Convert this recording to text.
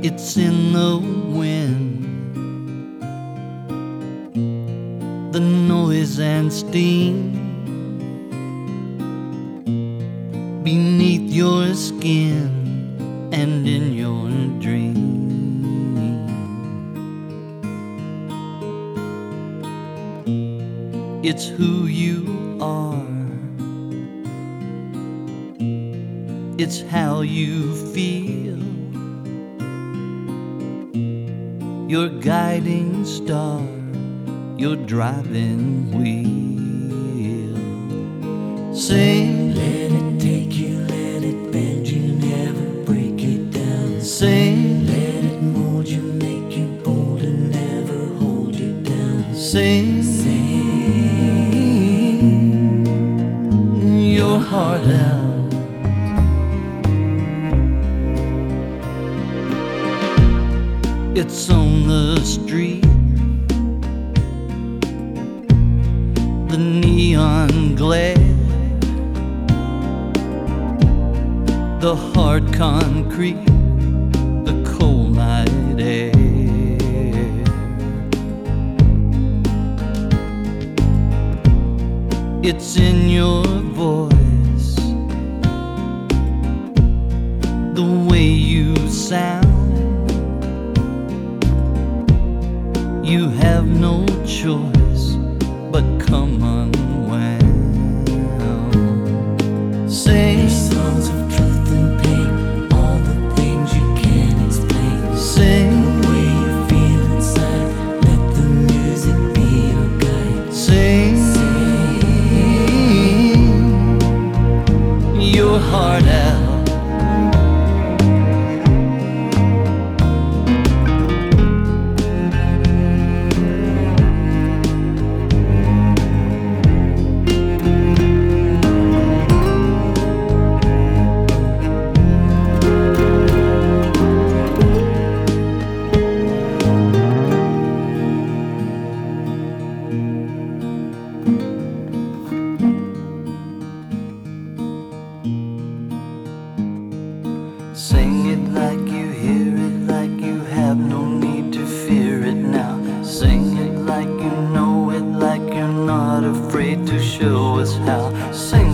It's in the wind, the noise and steam beneath your skin and in your dream. It's who you are, it's how you feel, your guiding star, your driving wheel. Sing, let it take you, let it bend you, never break it down. Sing, let it mold you, make you bold and never hold you down. Sing, your heart out. It's on the street, the neon glare, the hard concrete, the cold night air. It's in your voice, the way you sound. You have no choice but come unwound. Sing, songs of truth and pain, all the things you can't explain. Sing, the way you feel inside, let the music be your guide. Sing, your heart out. Sing it like you hear it, like you have no need to fear it now. Sing it like you know it, like you're not afraid to show us how. Sing